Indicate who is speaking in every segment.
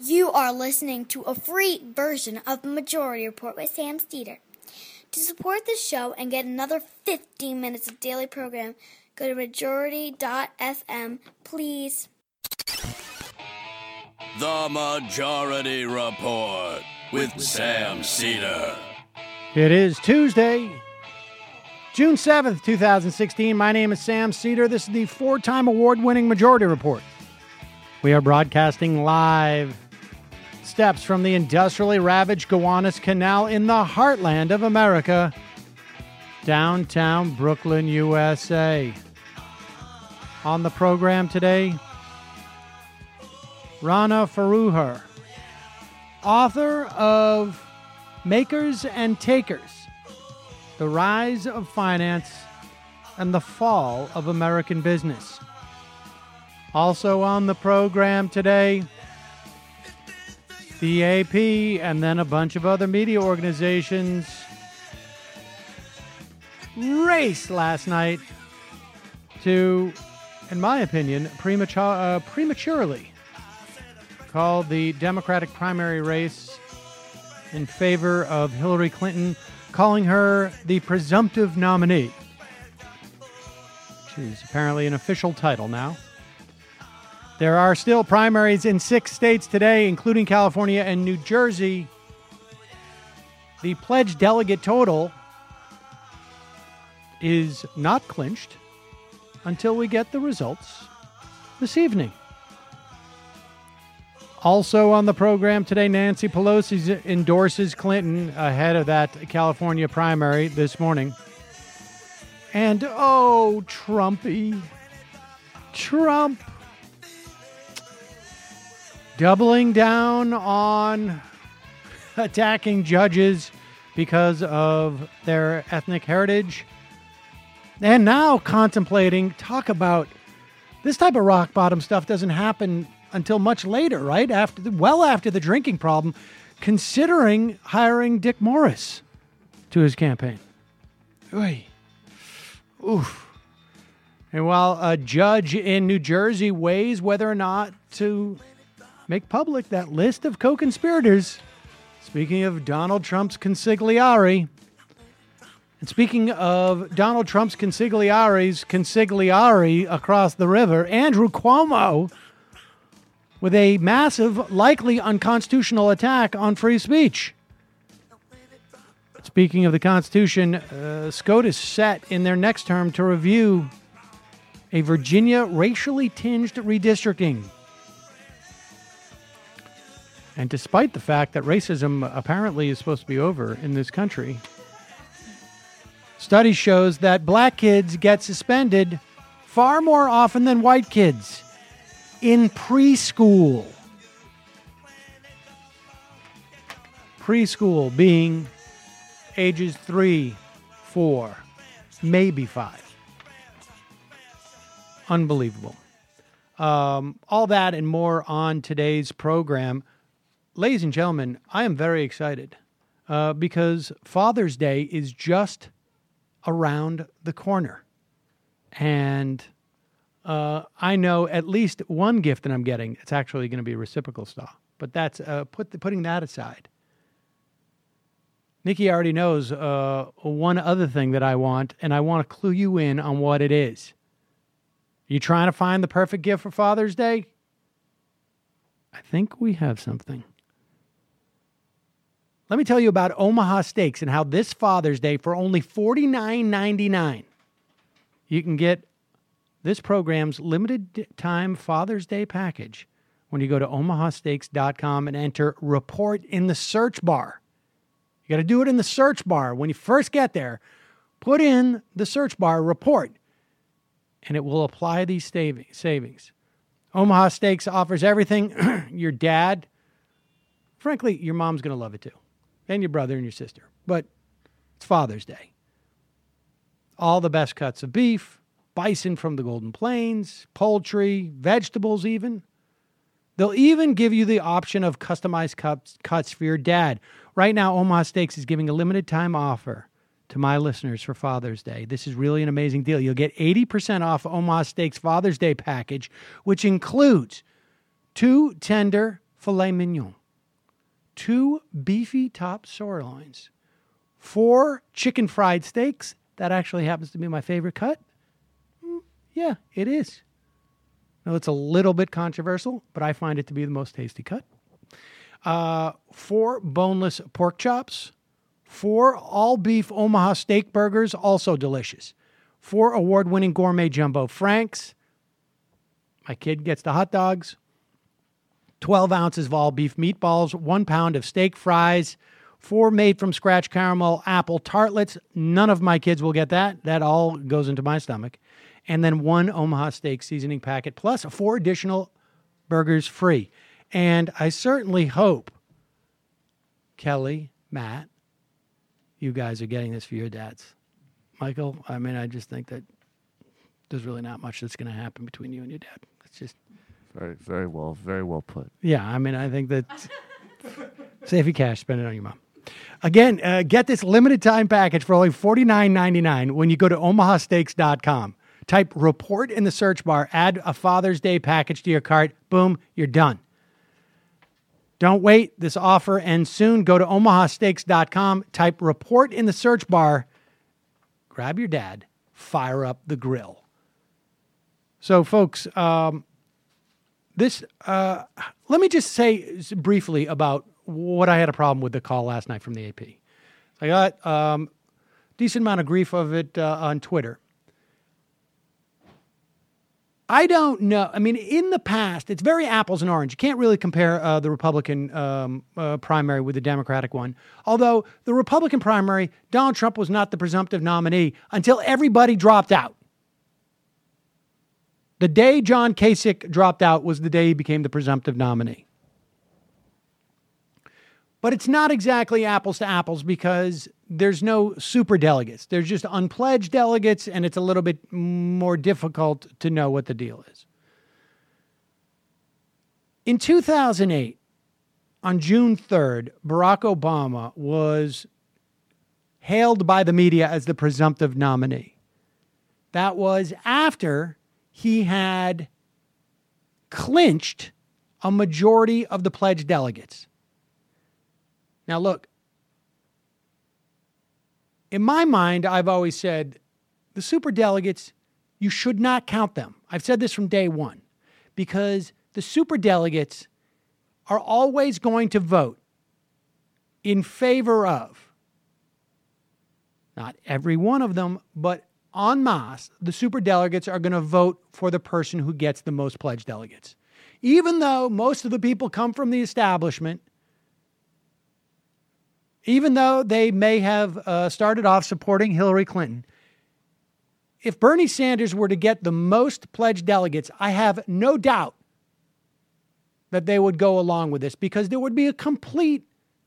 Speaker 1: You are listening to a free version of the Majority Report with Sam Steeder. To support the show and get another 15 minutes of daily program, go to majority.fm, please.
Speaker 2: The Majority Report with Sam Steeder.
Speaker 3: It is Tuesday, June 7th, 2016. My name is Sam Steeder. This is the four-time award-winning Majority Report. We are broadcasting live steps from the industrially ravaged Gowanus Canal in the heartland of America, downtown Brooklyn, USA. On the program today, Rana Foroohar, author of Makers and Takers, The Rise of Finance and the Fall of American Business. Also on the program today, the AP and then a bunch of other media organizations raced last night to, in my opinion, prematurely call the Democratic primary race in favor of Hillary Clinton, calling her the presumptive nominee, which is apparently an official title now. There are still primaries in 6 states today, including California and New Jersey. The pledged delegate total is not clinched until we get the results this evening. Also on the program today, Nancy Pelosi endorses Clinton ahead of that California primary this morning. And oh, Trump. Doubling down on attacking judges because of their ethnic heritage. And now contemplating, talk about this type of rock bottom stuff doesn't happen until much later, right? After the drinking problem, considering hiring Dick Morris to his campaign. Oof. And while a judge in New Jersey weighs whether or not to make public that list of co-conspirators, speaking of Donald Trump's consigliere, and speaking of Donald Trump's consigliere's consigliere across the river, Andrew Cuomo, with a massive, likely unconstitutional attack on free speech. Speaking of the Constitution, SCOTUS set in their next term to review a Virginia racially tinged redistricting. And despite the fact that racism apparently is supposed to be over in this country, study shows that black kids get suspended far more often than white kids in preschool. Preschool being ages 3, 4, maybe 5. Unbelievable. All that and more on today's program. Ladies and gentlemen, I am very excited because Father's Day is just around the corner. And I know at least one gift that I'm getting. It's actually going to be reciprocal stuff. But that's putting that aside. Nikki already knows one other thing that I want, and I want to clue you in on what it is. You trying to find the perfect gift for Father's Day? I think we have something. Let me tell you about Omaha Steaks and how this Father's Day, for only $49.99, you can get this program's limited time Father's Day package when you go to omahasteaks.com and enter report in the search bar. You got to do it in the search bar. When you first get there, put in the search bar report, and it will apply these savings. Omaha Steaks offers everything your dad, frankly, your mom's going to love it too. And your brother and your sister. But it's Father's Day. All the best cuts of beef, bison from the Golden Plains, poultry, vegetables even. They'll even give you the option of customized cuts for your dad. Right now, Omaha Steaks is giving a limited time offer to my listeners for Father's Day. This is really an amazing deal. You'll get 80% off Omaha Steaks Father's Day package, which includes 2 tender filet mignon, 2 beefy top sirloins, 4 chicken fried steaks. That actually happens to be my favorite cut. Yeah, it is. Now, it's a little bit controversial, but I find it to be the most tasty cut. 4 boneless pork chops, 4 all-beef Omaha steak burgers, also delicious. 4 award-winning gourmet jumbo franks. My kid gets the hot dogs. 12 ounces of all-beef meatballs, 1 pound of steak fries, 4 made-from-scratch caramel apple tartlets. None of my kids will get that. That all goes into my stomach. And then 1 Omaha steak seasoning packet, plus 4 additional burgers free. And I certainly hope, Kelly, Matt, you guys are getting this for your dads. Michael, I mean, I just think that there's really not much that's going to happen between you and your dad. It's just...
Speaker 4: Very well put.
Speaker 3: Yeah, I mean, I think that save your cash, spend it on your mom. Again, get this limited time package for only $49.99 when you go to omahasteaks.com. Type report in the search bar, add a Father's Day package to your cart. Boom, you're done. Don't wait. This offer ends soon. Go to omahasteaks.com, type report in the search bar, grab your dad, fire up the grill. So, folks, let me just say briefly about what I had a problem with the call last night from the AP. I got decent amount of grief of it on Twitter. I don't know. I mean, in the past, it's very apples and oranges. You can't really compare the Republican primary with the Democratic one. Although the Republican primary, Donald Trump was not the presumptive nominee until everybody dropped out. The day John Kasich dropped out was the day he became the presumptive nominee. But it's not exactly apples to apples because there's no super delegates. There's just unpledged delegates, and it's a little bit more difficult to know what the deal is. In 2008, on June 3rd, Barack Obama was hailed by the media as the presumptive nominee. That was after he had clinched a majority of the pledged delegates. Now, look, in my mind, I've always said the superdelegates, you should not count them. I've said this from day one because the superdelegates are always going to vote in favor of, not every one of them, but en masse, the superdelegates are going to vote for the person who gets the most pledged delegates. Even though most of the people come from the establishment, even though they may have started off supporting Hillary Clinton, if Bernie Sanders were to get the most pledged delegates, I have no doubt that they would go along with this because there would be a complete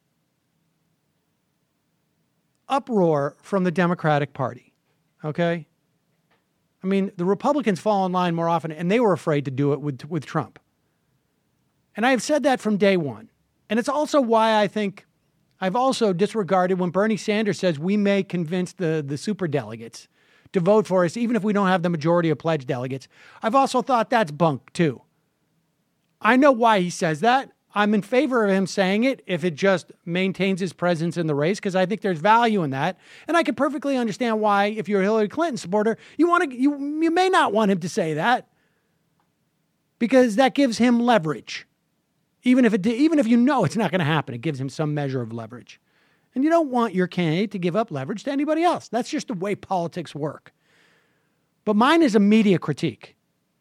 Speaker 3: uproar from the Democratic Party. Okay? I mean, the Republicans fall in line more often, and they were afraid to do it with Trump. And I have said that from day one. And it's also why I think I've also disregarded when Bernie Sanders says we may convince the superdelegates to vote for us, even if we don't have the majority of pledged delegates. I've also thought that's bunk, too. I know why he says that. I'm in favor of him saying it if it just maintains his presence in the race, because I think there's value in that. And I can perfectly understand why, if you're a Hillary Clinton supporter, you may not want him to say that, because that gives him leverage. Even if you know it's not going to happen, it gives him some measure of leverage. And you don't want your candidate to give up leverage to anybody else. That's just the way politics work. But mine is a media critique.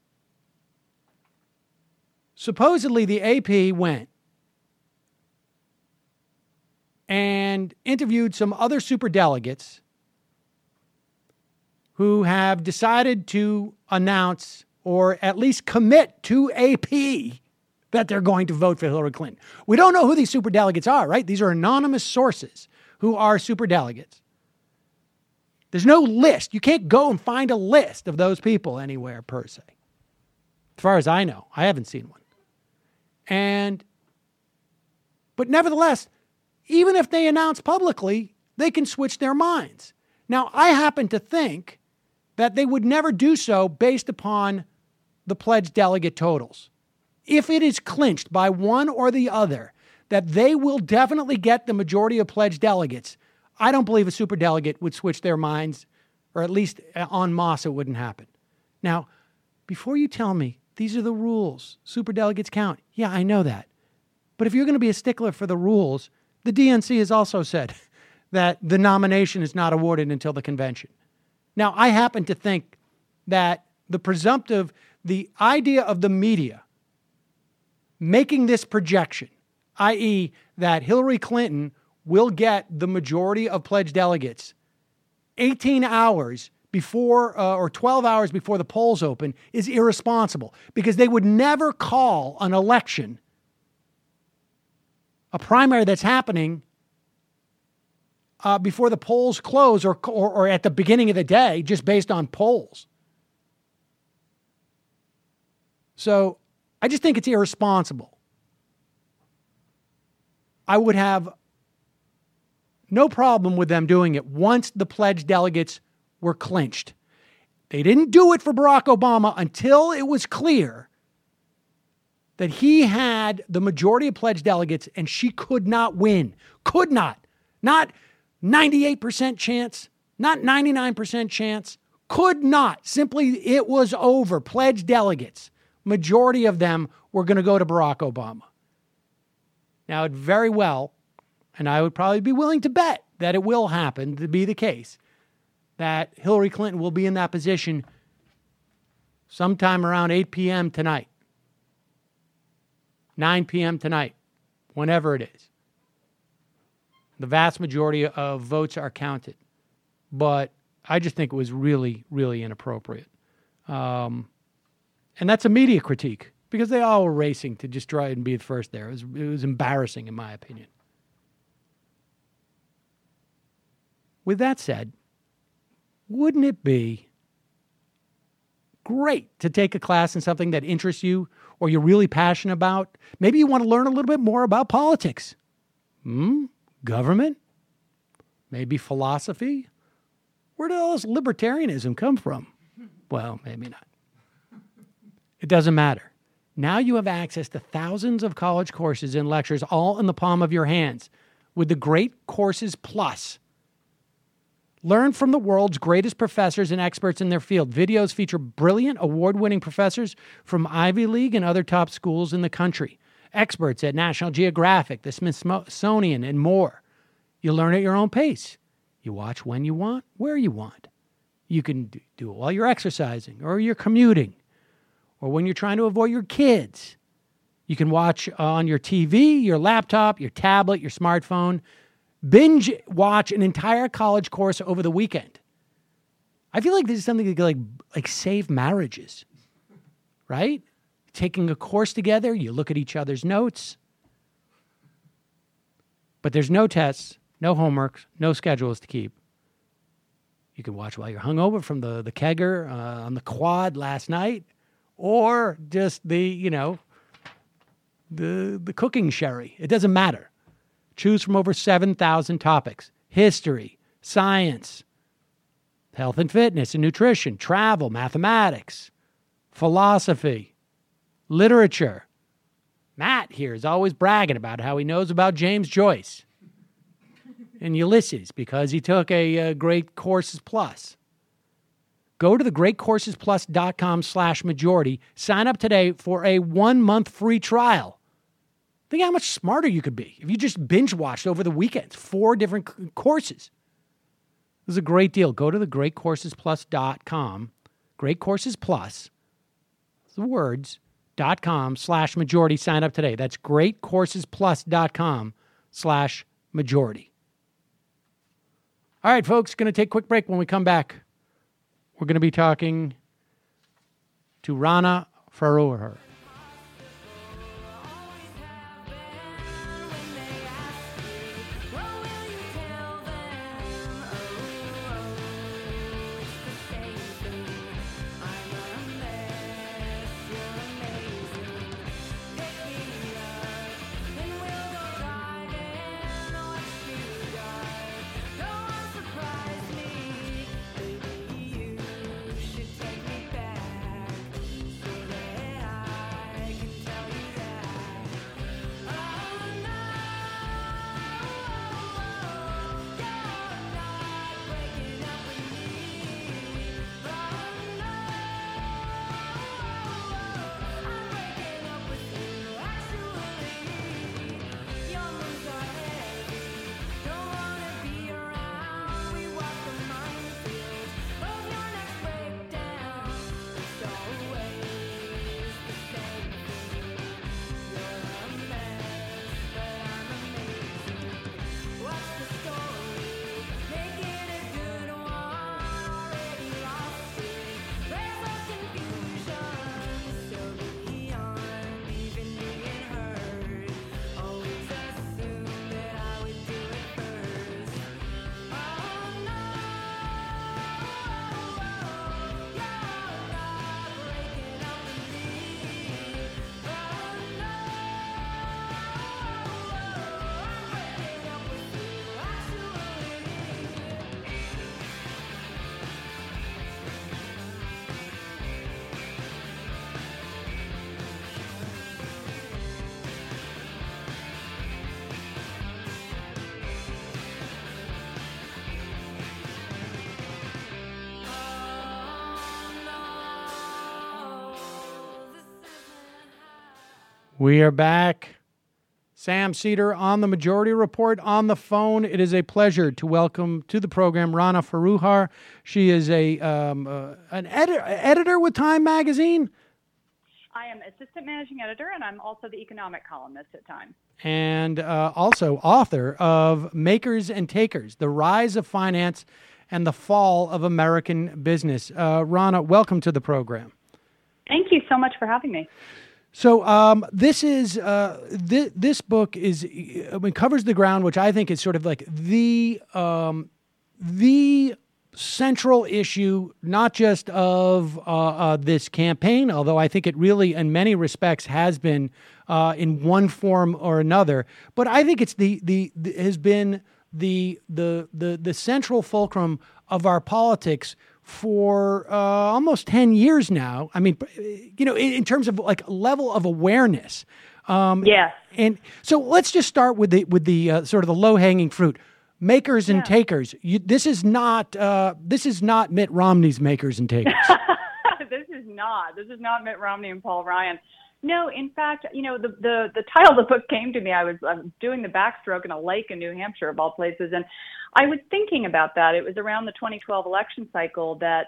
Speaker 3: Supposedly, the AP went and interviewed some other superdelegates who have decided to announce or at least commit to AP that they're going to vote for Hillary Clinton. We don't know who these superdelegates are, right? These are anonymous sources who are superdelegates. There's no list. You can't go and find a list of those people anywhere, per se. As far as I know, I haven't seen one. But nevertheless, even if they announce publicly, they can switch their minds. Now, I happen to think that they would never do so based upon the pledged delegate totals. if it is clinched by one or the other that they will definitely get the majority of pledged delegates, I don't believe a superdelegate would switch their minds, or at least en masse it wouldn't happen. Now, before you tell me these are the rules, superdelegates count. Yeah, I know that. But if you're going to be a stickler for the rules, the DNC has also said that the nomination is not awarded until the convention. Now, I happen to think that the idea of the media making this projection, i.e., that Hillary Clinton will get the majority of pledged delegates 18 hours before or 12 hours before the polls open, is irresponsible, because they would never call an election, a primary that's happening before the polls close or at the beginning of the day, just based on polls. So I just think it's irresponsible. I would have no problem with them doing it once the pledged delegates were clinched. They didn't do it for Barack Obama until it was clear that he had the majority of pledged delegates and she could not win. Could not. Not 98% chance, not 99% chance. Could not. Simply, it was over. Pledged delegates. Majority of them were going to go to Barack Obama. Now, it very well, and I would probably be willing to bet that it will happen to be the case, that Hillary Clinton will be in that position sometime around 8 p.m. tonight, 9 p.m. tonight, whenever it is. The vast majority of votes are counted. But I just think it was really, really inappropriate. And that's a media critique, because they all were racing to just try and be the first there. It was embarrassing, in my opinion. With that said, wouldn't it be great to take a class in something that interests you or you're really passionate about? Maybe you want to learn a little bit more about politics. Government? Maybe philosophy? Where did all this libertarianism come from? Well, maybe not. It doesn't matter. Now you have access to thousands of college courses and lectures all in the palm of your hands with the Great Courses Plus. Learn from the world's greatest professors and experts in their field. Videos feature brilliant, award-winning professors from Ivy League and other top schools in the country. Experts at National Geographic, the Smithsonian, and more. You learn at your own pace. You watch when you want, where you want. You can do it while you're exercising or you're commuting or when you're trying to avoid your kids. You can watch on your TV, your laptop, your tablet, your smartphone. Binge watch an entire college course over the weekend. I feel like this is something that could like save marriages, right? Taking a course together, you look at each other's notes. But there's no tests, no homework, no schedules to keep. You can watch while you're hungover from the kegger on the quad last night, or just the cooking sherry. It doesn't matter. Choose from over 7,000 topics: history, science, health and fitness and nutrition, travel, mathematics, philosophy, literature. Matt here is always bragging about how he knows about James Joyce and Ulysses because he took a Great Courses Plus. Go to the greatcoursesplus.com/majority. Sign up today for a 1-month free trial. Think how much smarter you could be if you just binge watched over the weekends 4 different courses. This is a great deal. Go to the greatcoursesplus.com, Great Courses Plus, the words, .com/majority. Sign up today. That's greatcoursesplus.com/majority. All right, folks, going to take a quick break. When we come back, we're going to be talking to Rana Foroohar. We are back. Sam Seder on the Majority Report on the phone. It is a pleasure to welcome to the program Rana Foroohar. She is an editor with Time Magazine.
Speaker 5: I am assistant managing editor, and I'm also the economic columnist at Time.
Speaker 3: And also author of Makers and Takers, The Rise of Finance and the Fall of American Business. Rana, welcome to the program.
Speaker 5: Thank you so much for having me.
Speaker 3: So this is this book covers the ground, which I think is sort of like the central issue, not just of this campaign, although I think it really, in many respects, has been in one form or another. But I think it's has been the central fulcrum of our politics for almost 10 years now. I mean, in terms of like level of awareness.
Speaker 5: Yes.
Speaker 3: And so let's just start with the sort of the low hanging fruit. Makers and takers. This is not Mitt Romney's makers and takers.
Speaker 5: This is not Mitt Romney and Paul Ryan. No, in fact, the title of the book came to me. I was doing the backstroke in a lake in New Hampshire, of all places, and I was thinking about that. It was around the 2012 election cycle that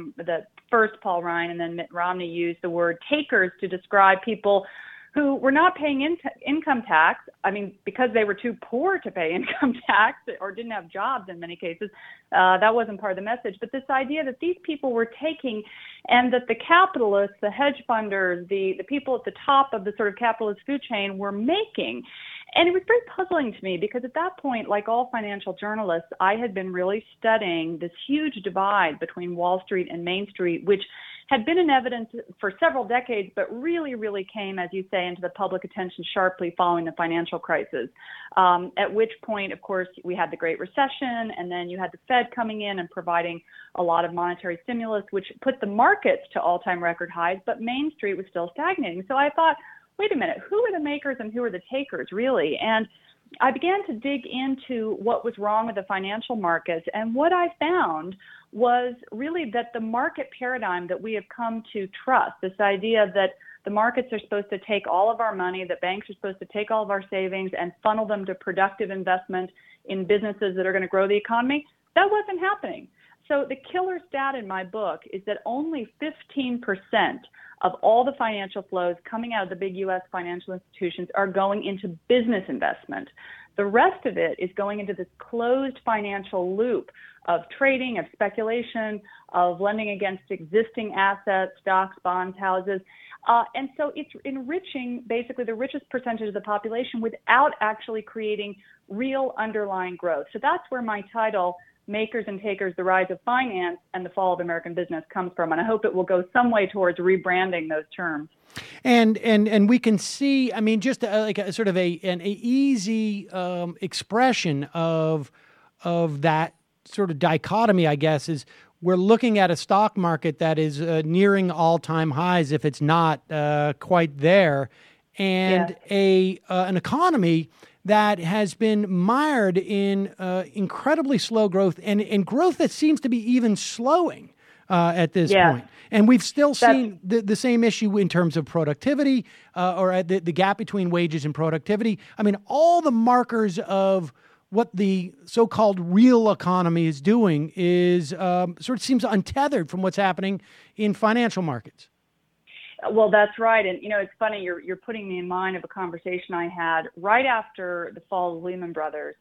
Speaker 5: first Paul Ryan and then Mitt Romney used the word takers to describe people who were not paying income tax. I mean, because they were too poor to pay income tax or didn't have jobs in many cases. That wasn't part of the message. But this idea that these people were taking, and that the capitalists, the hedge funders, the people at the top of the sort of capitalist food chain were making. And it was very puzzling to me because at that point, like all financial journalists, I had been really studying this huge divide between Wall Street and Main Street, which had been in evidence for several decades, but really, really came, as you say, into the public attention sharply following the financial crisis, at which point, of course, we had the Great Recession, and then you had the Fed coming in and providing a lot of monetary stimulus, which put the markets to all-time record highs, but Main Street was still stagnating. So I thought, wait a minute, who are the makers and who are the takers, really? And I began to dig into what was wrong with the financial markets, and what I found was really that the market paradigm that we have come to trust, this idea that the markets are supposed to take all of our money, that banks are supposed to take all of our savings and funnel them to productive investment in businesses that are going to grow the economy, that wasn't happening. So the killer stat in my book is that only 15% of all the financial flows coming out of the big U.S. financial institutions are going into business investment. The rest of it is going into this closed financial loop of trading, of speculation, of lending against existing assets, stocks, bonds, houses. And so it's enriching basically the richest percentage of the population without actually creating real underlying growth. So that's where my title, Makers and Takers, The Rise of Finance and the Fall of American Business, comes from. And I hope it will go some way towards rebranding those terms.
Speaker 3: And we can see, I mean, just like a sort of an easy expression of that sort of dichotomy, I guess, is we're looking at a stock market that is nearing all-time highs, if it's not quite there, and an economy that has been mired in incredibly slow growth and growth that seems to be even slowing at this point. And we've still seen the same issue in terms of productivity or the gap between wages and productivity. I mean, all the markers of what the so-called real economy is doing is sort of seems untethered from what's happening in financial markets.
Speaker 5: Well, that's right. And, it's funny, you're putting me in mind of a conversation I had right after the fall of Lehman Brothers.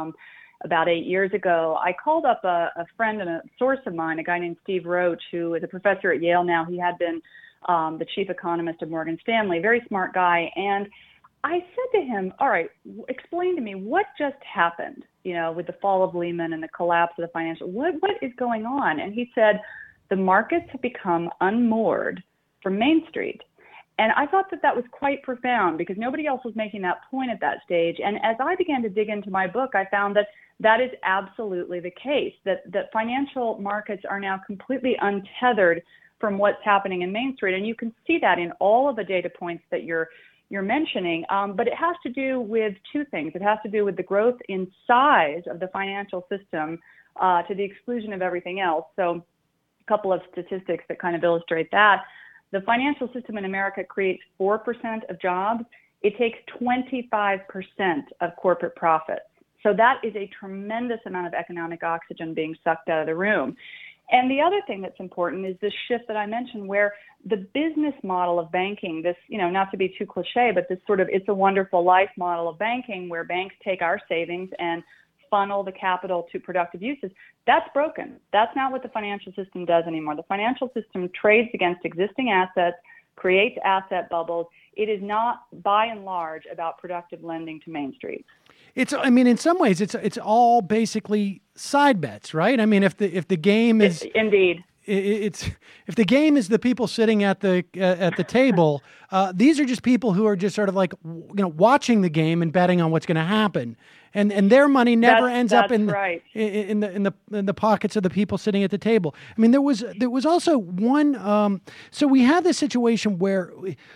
Speaker 5: About 8 years ago, I called up a friend and a source of mine, a guy named Steve Roach, who is a professor at Yale now. He had been the chief economist of Morgan Stanley, very smart guy. And I said to him, all right, explain to me what just happened, with the fall of Lehman and the collapse of the financial, what is going on? And he said, the markets have become unmoored from Main Street. And I thought that was quite profound because nobody else was making that point at that stage. And as I began to dig into my book, I found that is absolutely the case, that financial markets are now completely untethered from what's happening in Main Street. And you can see that in all of the data points that you're mentioning. But it has to do with two things. It has to do with the growth in size of the financial system to the exclusion of everything else. So a couple of statistics that kind of illustrate that. The financial system in America creates 4% of jobs. it takes 25% of corporate profits. So that is a tremendous amount of economic oxygen being sucked out of the room. And the other thing that's important is this shift that I mentioned, where the business model of banking, this, not to be too cliche, but this sort of It's a Wonderful Life model of banking, where banks take our savings and funnel the capital to productive uses, that's broken. That's not what the financial system does anymore. The financial system trades against existing assets, creates asset bubbles. It is not, by and large, about productive lending to Main Street.
Speaker 3: In some ways, it's all basically side bets, right? I mean, if the game is
Speaker 5: indeed,
Speaker 3: if the game is the people sitting at the table, these are just people who are just sort of like watching the game and betting on what's going to happen, and their money never ends up in the pockets of the people sitting at the table. I mean, there was also one. So we had this situation where,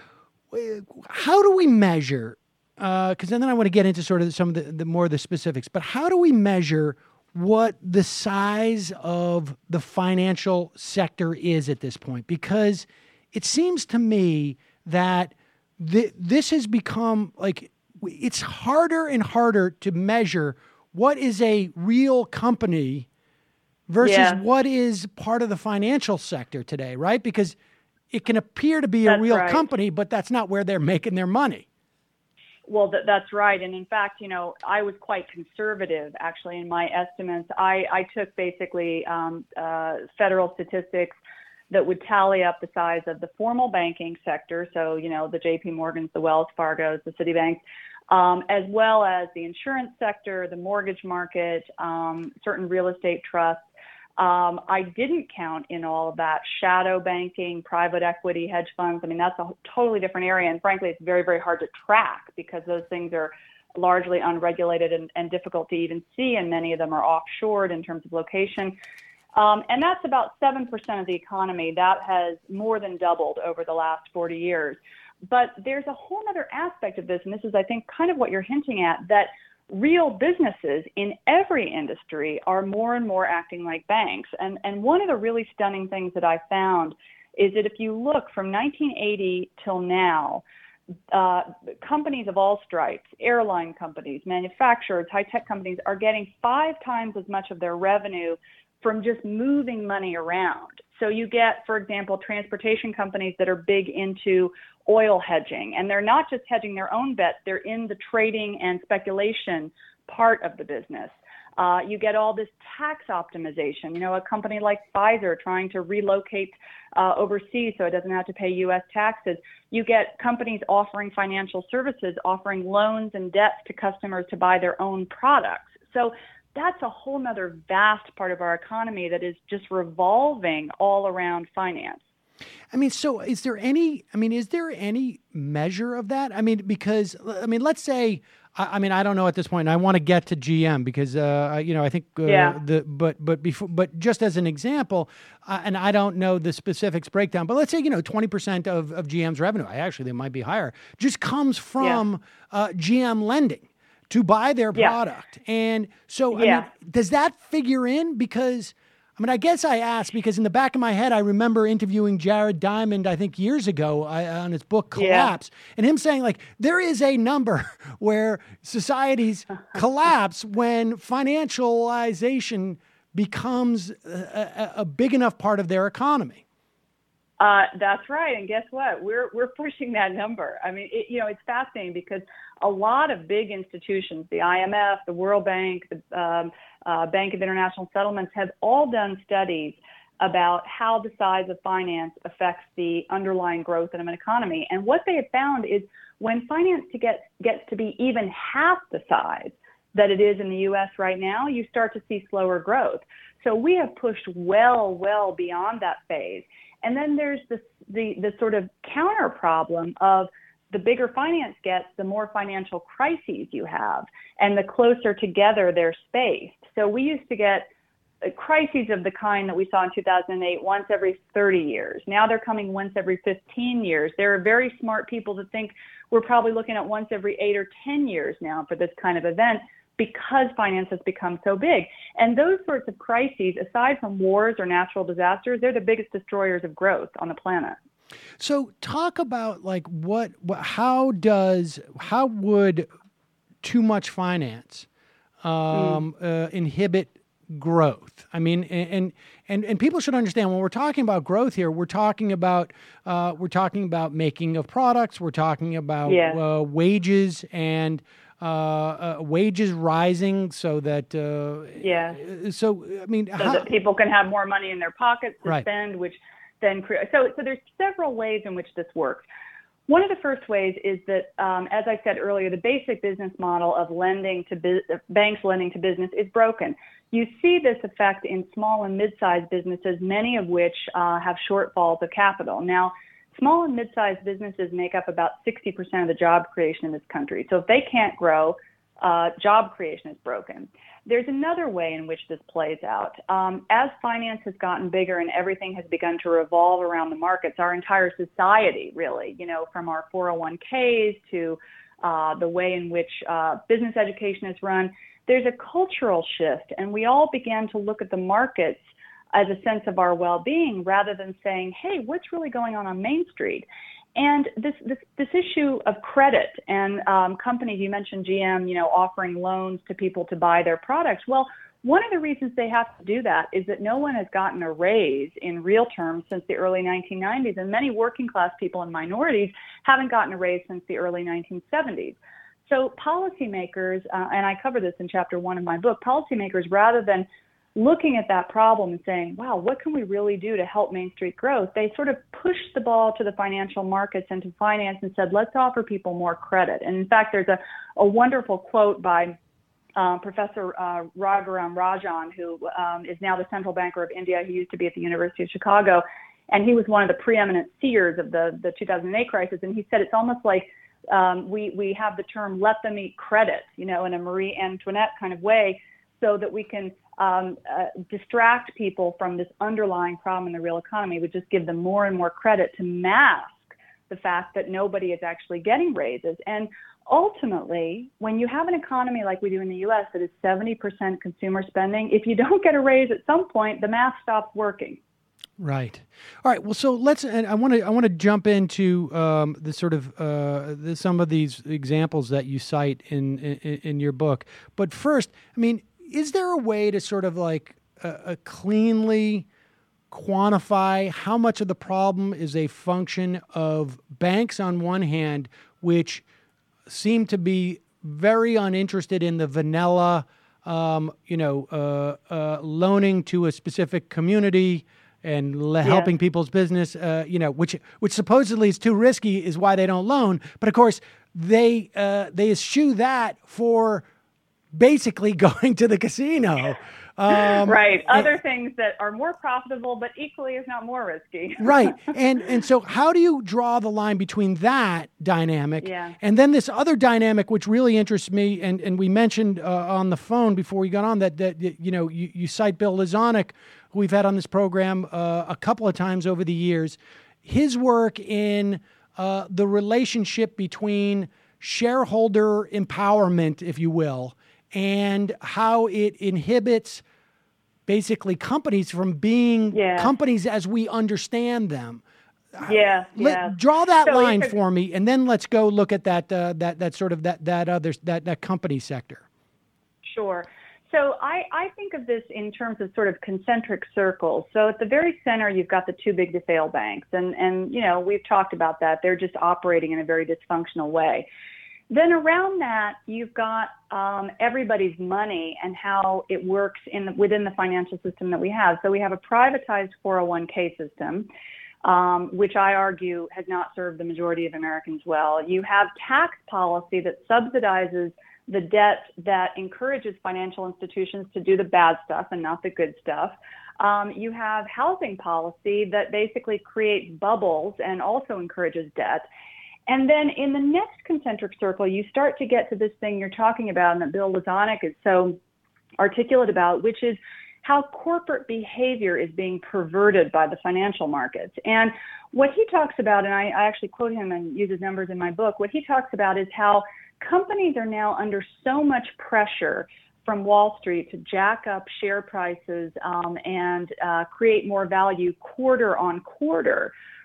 Speaker 3: how do we measure? Because then I want to get into sort of some of the more of the specifics. But how do we measure what the size of the financial sector is at this point? Because it seems to me that this has become like it's harder and harder to measure what is a real company versus what is part of the financial sector today, right? Because it can appear to be a real company, but that's not where they're making their money.
Speaker 5: Well, that's right. And in fact, I was quite conservative, actually, in my estimates. I took basically federal statistics that would tally up the size of the formal banking sector. So, the JP Morgans, the Wells Fargos, the Citibanks, as well as the insurance sector, the mortgage market, certain real estate trusts. I didn't count in all of that shadow banking, private equity, hedge funds. I mean, that's a totally different area. And frankly, it's very, very hard to track because those things are largely unregulated and difficult to even see. And many of them are offshored in terms of location. And that's about 7% of the economy. That has more than doubled over the last 40 years. But there's a whole other aspect of this. And this is, I think, kind of what you're hinting at, that real businesses in every industry are more and more acting like banks. And one of the really stunning things that I found is that if you look from 1980 till now, companies of all stripes, airline companies, manufacturers, high-tech companies are getting 5 times as much of their revenue from just moving money around. So you get, for example, transportation companies that are big into oil hedging, and they're not just hedging their own bets, they're in the trading and speculation part of the business. You get all this tax optimization, a company like Pfizer trying to relocate overseas so it doesn't have to pay U.S. taxes. You get companies offering financial services, offering loans and debts to customers to buy their own products. So that's a whole nother vast part of our economy that is just revolving all around finance.
Speaker 3: I mean, so is there any measure of that? I mean, because, let's say, I don't know at this point, and I want to get to GM because, I think, but just as an example, and I don't know the specifics breakdown, but let's say, 20% of GM's revenue, they might be higher, just comes from GM lending to buy their product. And so, does that figure in? Because, I guess I asked because in the back of my head, I remember interviewing Jared Diamond, I think years ago on his book Collapse, and him saying like, there is a number where societies collapse when financialization becomes a big enough part of their economy.
Speaker 5: That's right. And guess what? We're pushing that number. I mean, it's fascinating because a lot of big institutions, the IMF, the World Bank, the Bank of International Settlements, have all done studies about how the size of finance affects the underlying growth of an economy. And what they have found is when finance gets to be even half the size that it is in the U.S. right now, you start to see slower growth. So we have pushed well beyond that phase. And then there's the sort of counter problem of the bigger finance gets, the more financial crises you have, and the closer together they're spaced. So we used to get crises of the kind that we saw in 2008 once every 30 years. Now they're coming once every 15 years. There are very smart people that think we're probably looking at once every 8 or 10 years now for this kind of event because finance has become so big. And those sorts of crises, aside from wars or natural disasters, they're the biggest destroyers of growth on the planet.
Speaker 3: So talk about like how would too much finance inhibit growth? I mean, and people should understand when we're talking about growth here, we're talking about making of products, we're talking about wages and wages rising so that so I mean
Speaker 5: so that people can have more money in their pockets to spend, which then so there's several ways in which this works. One of the first ways is that, as I said earlier, the basic business model of banks lending to business is broken. You see this effect in small and mid-sized businesses, many of which have shortfalls of capital. Now, small and mid-sized businesses make up about 60% of the job creation in this country. So if they can't grow, job creation is broken. There's another way in which this plays out. As finance has gotten bigger and everything has begun to revolve around the markets, our entire society really, from our 401ks to the way in which business education is run, there's a cultural shift, and we all began to look at the markets as a sense of our well-being rather than saying, hey, what's really going on Main Street? And this issue of credit and companies, you mentioned GM, offering loans to people to buy their products. Well, one of the reasons they have to do that is that no one has gotten a raise in real terms since the early 1990s, and many working class people and minorities haven't gotten a raise since the early 1970s. So policymakers, and I cover this in chapter 1 of my book, policymakers, rather than looking at that problem and saying, wow, what can we really do to help Main Street growth? They sort of pushed the ball to the financial markets and to finance and said, let's offer people more credit. And in fact, there's a wonderful quote by Professor Raghuram Rajan, who is now the central banker of India. He used to be at the University of Chicago, and he was one of the preeminent seers of the 2008 crisis. And he said it's almost like we have the term let them eat credit, in a Marie Antoinette kind of way, so that we can distract people from this underlying problem in the real economy. We just give them more and more credit to mask the fact that nobody is actually getting raises. And ultimately, when you have an economy like we do in the U.S. that is 70% consumer spending, if you don't get a raise at some point, the math stops working.
Speaker 3: Right. All right. Well, so I want to jump into the sort of some of these examples that you cite in your book. But first, I mean, is there a way to sort of like cleanly quantify how much of the problem is a function of banks on one hand, which seem to be very uninterested in the vanilla, loaning to a specific community and helping people's business, which supposedly is too risky, is why they don't loan. But of course, they eschew that for basically going to the casino.
Speaker 5: Right. Other things that are more profitable, but equally, if not more risky.
Speaker 3: Right. And so how do you draw the line between that dynamic and then this other dynamic, which really interests me, and we mentioned on the phone before we got on that you cite Bill Lazonick, who we've had on this program a couple of times over the years, his work in the relationship between shareholder empowerment, if you will, and how it inhibits basically companies from being companies as we understand them. Draw that line for me, and then let's go look at that sort of that company sector.
Speaker 5: Sure. So I think of this in terms of sort of concentric circles. So at the very center, you've got the too big to fail banks, and we've talked about that. They're just operating in a very dysfunctional way. Then around that, you've got everybody's money and how it works within the financial system that we have. So we have a privatized 401k system, which I argue has not served the majority of Americans well. You have tax policy that subsidizes the debt that encourages financial institutions to do the bad stuff and not the good stuff. You have housing policy that basically creates bubbles and also encourages debt. And then in the next concentric circle, you start to get to this thing you're talking about and that Bill Lazonick is so articulate about, which is how corporate behavior is being perverted by the financial markets. And what he talks about, and I actually quote him and use his numbers in my book, what he talks about is how companies are now under so much pressure from Wall Street to jack up share prices and create more value quarter on quarter,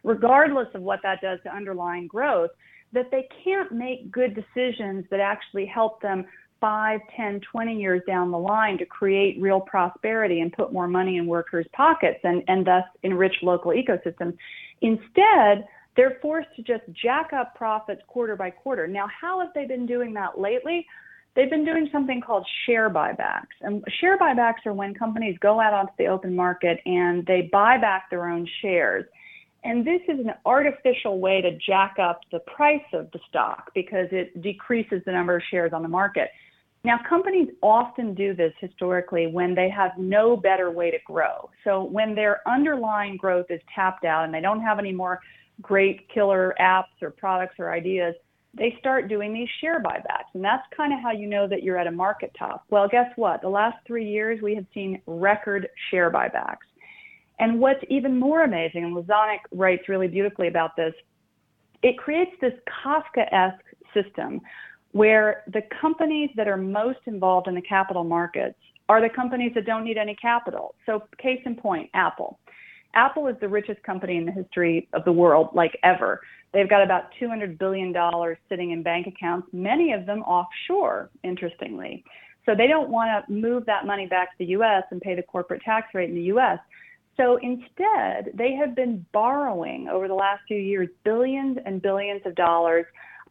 Speaker 5: regardless of what that does to underlying growth, that they can't make good decisions that actually help them 5, 10, 20 years down the line to create real prosperity and put more money in workers' pockets and thus enrich local ecosystems. Instead, they're forced to just jack up profits quarter by quarter. Now, how have they been doing that lately? They've been doing something called share buybacks. And share buybacks are when companies go out onto the open market and they buy back their own shares. And this is an artificial way to jack up the price of the stock because it decreases the number of shares on the market. Now, companies often do this historically when they have no better way to grow. So when their underlying growth is tapped out and they don't have any more great killer apps or products or ideas, they start doing these share buybacks. And that's kind of how you know that you're at a market top. Well, guess what? The last 3 years, we have seen record share buybacks. And what's even more amazing, and Lazonic writes really beautifully about this, it creates this Kafka-esque system where the companies that are most involved in the capital markets are the companies that don't need any capital. So case in point, Apple. Apple is the richest company in the history of the world, like ever. They've got about $200 billion sitting in bank accounts, many of them offshore, interestingly. So they don't want to move that money back to the U.S. and pay the corporate tax rate in the U.S. So instead, they have been borrowing over the last few years billions and billions of dollars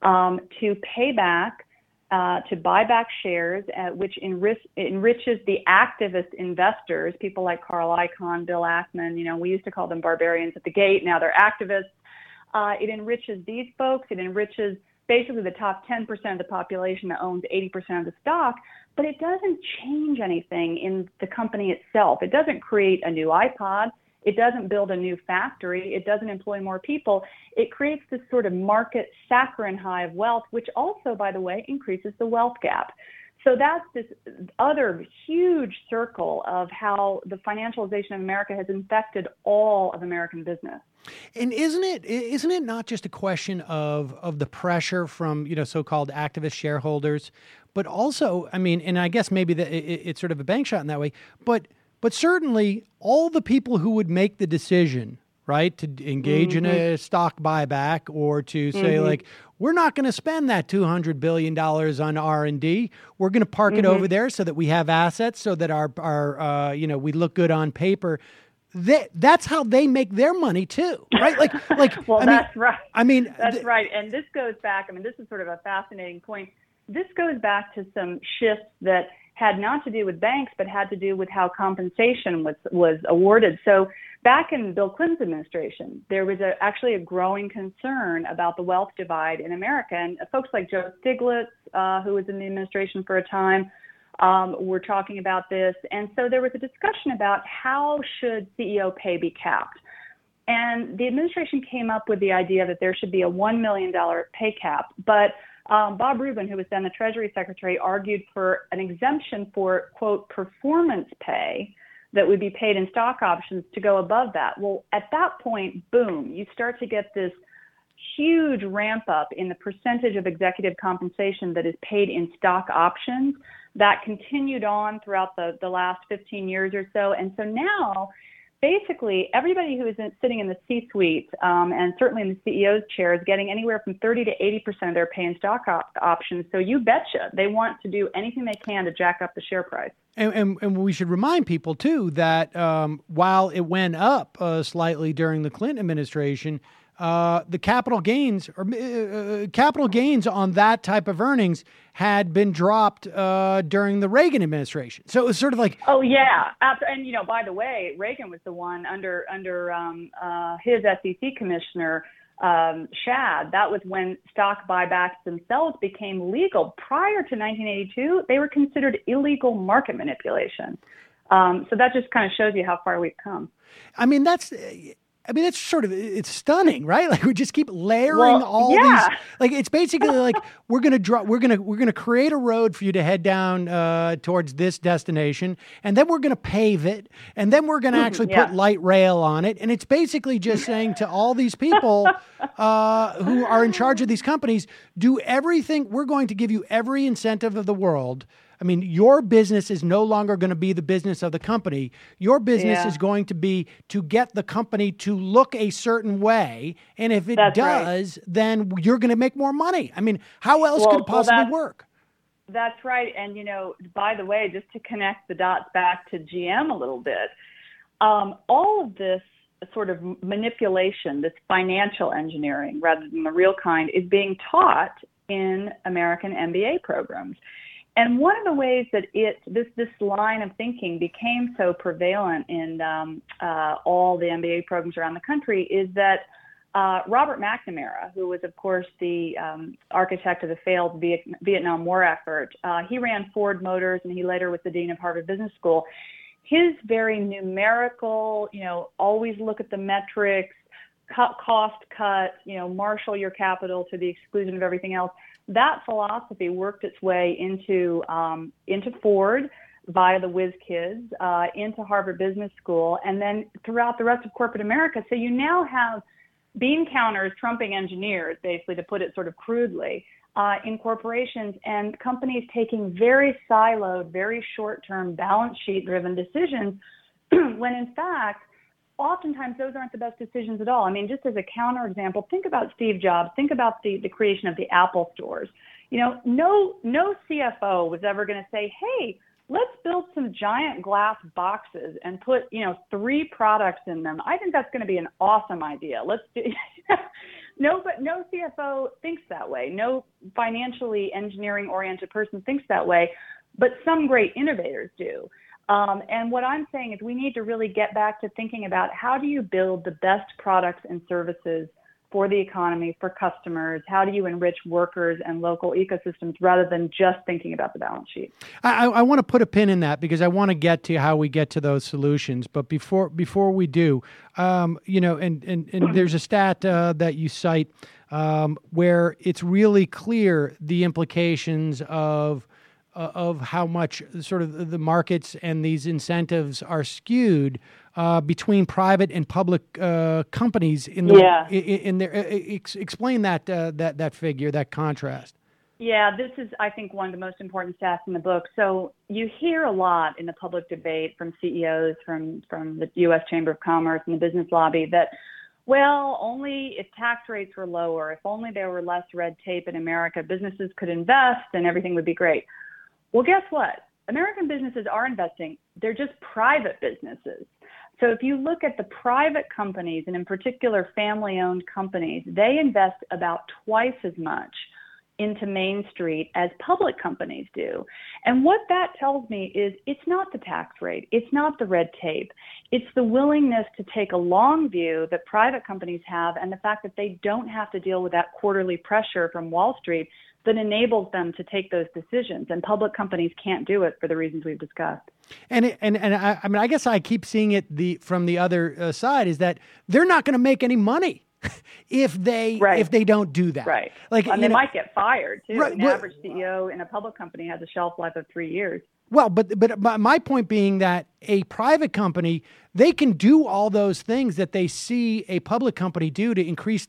Speaker 5: to pay back, to buy back shares, which enriches the activist investors, people like Carl Icahn, Bill Ackman. You know, we used to call them barbarians at the gate. Now they're activists. It enriches these folks. It enriches basically the top 10% of the population that owns 80% of the stock, but it doesn't change anything in the company itself. It doesn't create a new iPod. It doesn't build a new factory. It doesn't employ more people. It creates this sort of market saccharine high of wealth, which also, by the way, increases the wealth gap. So that's this other huge circle of how the financialization of America has infected all of American business.
Speaker 3: And isn't it not just a question of the pressure from, you know, so-called activist shareholders, but also, I mean, and I guess maybe it's sort of a bank shot in that way, but certainly all the people who would make the decision, right, to engage in a stock buyback or to say, like, we're not going to spend that $200 billion on R&D. We're going to park it over there so that we have assets, so that our you know, we look good on paper. That's how they make their money too, right? Like.
Speaker 5: Well, that's right.
Speaker 3: I mean,
Speaker 5: that's right. And this goes back. I mean, this is sort of a fascinating point. This goes back to some shifts that had not to do with banks, but had to do with how compensation was awarded. So back in Bill Clinton's administration, there was actually a growing concern about the wealth divide in America. And folks like Joe Stiglitz, who was in the administration for a time, were talking about this. And so there was a discussion about how should CEO pay be capped. And the administration came up with the idea that there should be a $1 million pay cap. But Bob Rubin, who was then the Treasury Secretary, argued for an exemption for, quote, performance pay that would be paid in stock options to go above that. Well, at that point, boom, you start to get this huge ramp up in the percentage of executive compensation that is paid in stock options. That continued on throughout the last 15 years or so. And so now, basically, everybody who is sitting in the C-suite and certainly in the CEO's chair is getting anywhere from 30 to 80% of their pay in stock options. So you betcha they want to do anything they can to jack up the share price.
Speaker 3: And we should remind people, too, that while it went up slightly during the Clinton administration, the capital gains on that type of earnings had been dropped during the Reagan administration. So it was sort of like,
Speaker 5: oh yeah, and you know, by the way, Reagan was the one under his SEC commissioner Shad. That was when stock buybacks themselves became legal. Prior to 1982, they were considered illegal market manipulation. So that just kind of shows you how far we've come.
Speaker 3: I mean, that's sort of, it's stunning, right? Like we just keep layering these, like it's basically like we're going to create a road for you to head down towards this destination, and then we're going to pave it, and then we're going to actually put light rail on it. And it's basically just saying to all these people who are in charge of these companies, do everything. We're going to give you every incentive of the world. I mean, your business is no longer going to be the business of the company. Your business is going to be to get the company to look a certain way. And if it does, then you're going to make more money. I mean, how else could it possibly work?
Speaker 5: That's right. And, by the way, just to connect the dots back to GM a little bit, all of this sort of manipulation, this financial engineering rather than the real kind, is being taught in American MBA programs. And one of the ways that this line of thinking became so prevalent in all the MBA programs around the country is that Robert McNamara, who was, of course, the architect of the failed Vietnam War effort, he ran Ford Motors, and he later was the dean of Harvard Business School. His very numerical, always look at the metrics, cost cut, marshal your capital to the exclusion of everything else. That philosophy worked its way into Ford via the Whiz Kids, into Harvard Business School, and then throughout the rest of corporate America. So you now have bean counters trumping engineers, basically, to put it sort of crudely, in corporations, and companies taking very siloed, very short-term, balance sheet-driven decisions, when in fact, oftentimes those aren't the best decisions at all. I mean, just as a counterexample, think about Steve Jobs. Think about the creation of the Apple stores. No CFO was ever going to say, hey, let's build some giant glass boxes and put, 3 products in them. I think that's going to be an awesome idea. Let's do. But no CFO thinks that way. No financially engineering-oriented person thinks that way. But some great innovators do. And what I'm saying is we need to really get back to thinking about how do you build the best products and services for the economy, for customers? How do you enrich workers and local ecosystems rather than just thinking about the balance sheet?
Speaker 3: I want to put a pin in that because I want to get to how we get to those solutions. But before we do, and there's a stat that you cite where it's really clear the implications of how much sort of the markets and these incentives are skewed between private and public companies in their explain that figure, that contrast.
Speaker 5: Yeah, this is, I think, one of the most important stats in the book. So you hear a lot in the public debate from CEOs, from the U.S. Chamber of Commerce and the business lobby that, well, only if tax rates were lower, if only there were less red tape in America, businesses could invest and everything would be great. Well, guess what? American businesses are investing. They're just private businesses. So if you look at the private companies, and in particular family-owned companies, they invest about twice as much into Main Street as public companies do. And what that tells me is it's not the tax rate, it's not the red tape, it's the willingness to take a long view that private companies have, and the fact that they don't have to deal with that quarterly pressure from Wall Street that enables them to take those decisions. And public companies can't do it for the reasons we've discussed.
Speaker 3: And I mean, I guess I keep seeing it from the other side is that they're not going to make any money if they don't do that.
Speaker 5: Right.
Speaker 3: Like,
Speaker 5: and they might get fired too.
Speaker 3: Right,
Speaker 5: An average CEO in a public company has a shelf life of 3 years.
Speaker 3: Well, but my point being that a private company, they can do all those things that they see a public company do to increase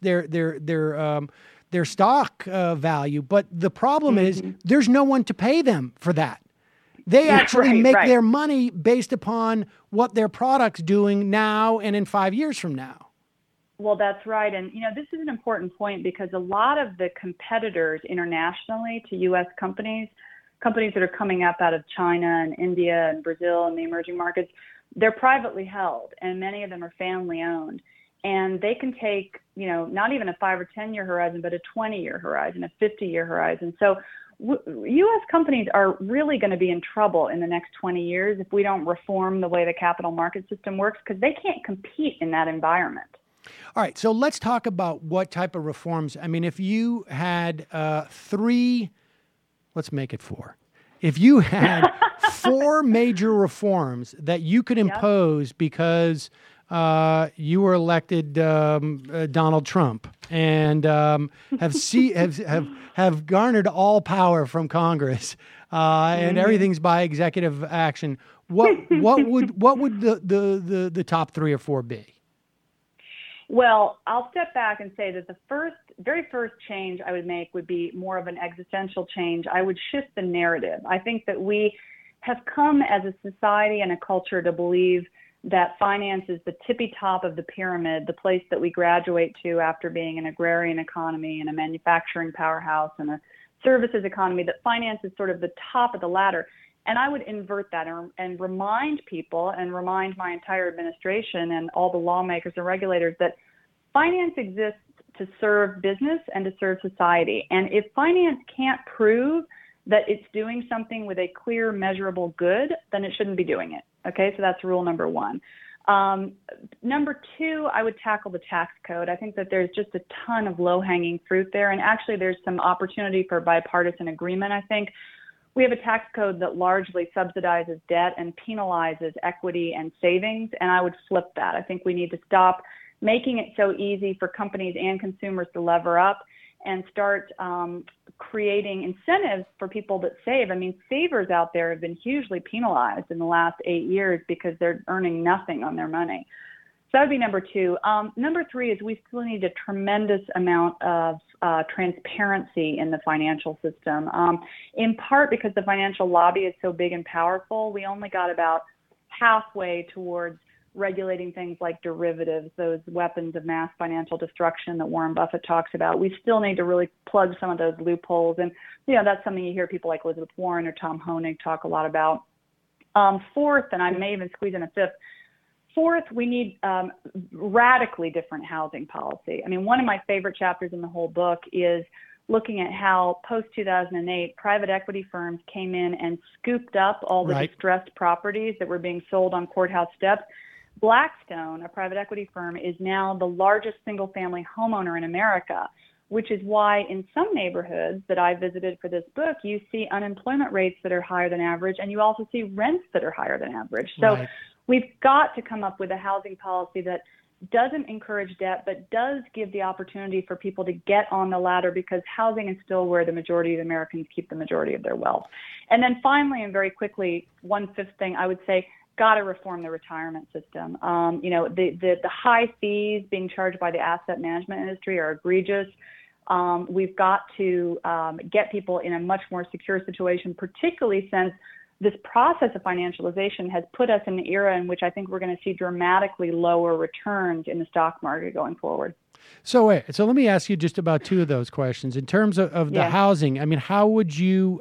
Speaker 3: their stock value. But the problem is there's no one to pay them for that. They actually make their money based upon what their product's doing now and in 5 years from now.
Speaker 5: Well, that's right. And, this is an important point because a lot of the competitors internationally to U.S. companies that are coming up out of China and India and Brazil and the emerging markets, they're privately held, and many of them are family owned. And they can take, not even a 5 or 10 year horizon, but a 20-year horizon, a 50-year horizon. So U.S. companies are really going to be in trouble in the next 20 years if we don't reform the way the capital market system works, because they can't compete in that environment.
Speaker 3: All right. So let's talk about what type of reforms. I mean, if you had 3, let's make it 4. If you had 4 major reforms that you could impose because you were elected Donald Trump and have garnered all power from Congress and everything's by executive action, what would the top 3 or 4 be?
Speaker 5: Well, I'll step back and say that the very first change I would make would be more of an existential change. I would shift the narrative. I think that we have come as a society and a culture to believe that finance is the tippy top of the pyramid, the place that we graduate to after being an agrarian economy and a manufacturing powerhouse and a services economy, that finance is sort of the top of the ladder. And I would invert that and remind people and remind my entire administration and all the lawmakers and regulators that finance exists to serve business and to serve society. And if finance can't prove that it's doing something with a clear, measurable good, then it shouldn't be doing it. Okay, so that's rule number one. Number two, I would tackle the tax code. I think that there's just a ton of low-hanging fruit there. And actually, there's some opportunity for bipartisan agreement, I think. We have a tax code that largely subsidizes debt and penalizes equity and savings, and I would flip that. I think we need to stop making it so easy for companies and consumers to lever up and start creating incentives for people that save. I mean, savers out there have been hugely penalized in the last 8 years because they're earning nothing on their money. So that would be number two. Number three is we still need a tremendous amount of transparency in the financial system, in part because the financial lobby is so big and powerful. We only got about halfway towards regulating things like derivatives, those weapons of mass financial destruction that Warren Buffett talks about. We still need to really plug some of those loopholes. And, that's something you hear people like Elizabeth Warren or Tom Honig talk a lot about. Fourth, and I may even squeeze in a fifth, fourth, we need radically different housing policy. I mean, one of my favorite chapters in the whole book is looking at how post-2008 private equity firms came in and scooped up all the distressed properties that were being sold on courthouse steps. Blackstone, a private equity firm, is now the largest single-family homeowner in America, which is why in some neighborhoods that I visited for this book, you see unemployment rates that are higher than average, and you also see rents that are higher than average. So we've got to come up with a housing policy that doesn't encourage debt, but does give the opportunity for people to get on the ladder, because housing is still where the majority of Americans keep the majority of their wealth. And then finally, and very quickly, one-fifth thing, I would say, got to reform the retirement system. The high fees being charged by the asset management industry are egregious. We've got to get people in a much more secure situation, particularly since this process of financialization has put us in an era in which I think we're going to see dramatically lower returns in the stock market going forward.
Speaker 3: So let me ask you just about two of those questions. In terms of the housing, I mean, how would you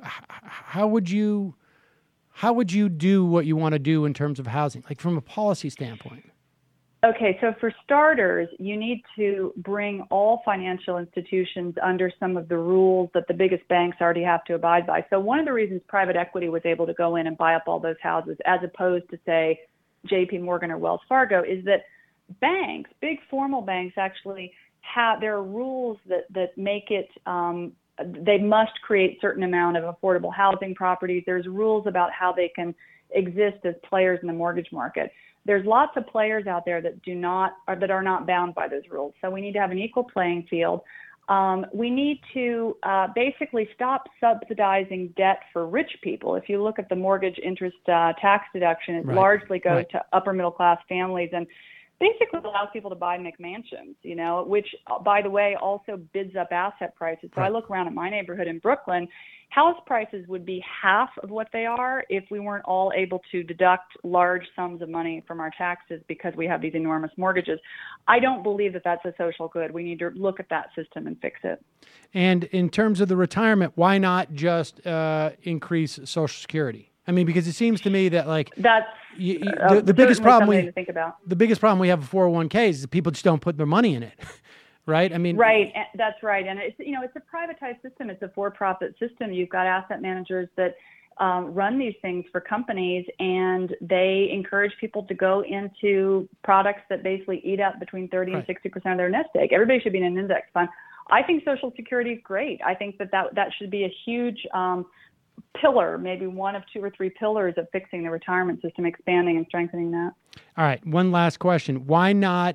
Speaker 3: do what you want to do in terms of housing, like from a policy standpoint?
Speaker 5: Okay, so for starters, you need to bring all financial institutions under some of the rules that the biggest banks already have to abide by. So one of the reasons private equity was able to go in and buy up all those houses, as opposed to, say, JP Morgan or Wells Fargo, is that banks, big formal banks, actually there are rules that make it they must create certain amount of affordable housing properties. There's rules about how they can exist as players in the mortgage market. There's lots of players out there that are not bound by those rules. So we need to have an equal playing field. We need to basically stop subsidizing debt for rich people. If you look at the mortgage interest tax deduction, it largely goes to upper middle class families and basically allows people to buy McMansions, which, by the way, also bids up asset prices. So I look around at my neighborhood in Brooklyn. House prices would be half of what they are if we weren't all able to deduct large sums of money from our taxes because we have these enormous mortgages. I don't believe that that's a social good. We need to look at that system and fix it.
Speaker 3: And in terms of the retirement, why not just increase Social Security? I mean, because it seems to me that
Speaker 5: that's
Speaker 3: the biggest problem
Speaker 5: to think about.
Speaker 3: The biggest problem we have with 401ks is that people just don't put their money in it. Right. I mean,
Speaker 5: right. That's right. And it's a privatized system. It's a for-profit system. You've got asset managers that run these things for companies, and they encourage people to go into products that basically eat up between 30 and 60% of their nest egg. Everybody should be in an index fund. I think Social Security is great. I think that should be a huge pillar, maybe one of 2 or 3 pillars of fixing the retirement system, expanding and strengthening that.
Speaker 3: All right. One last question. Why not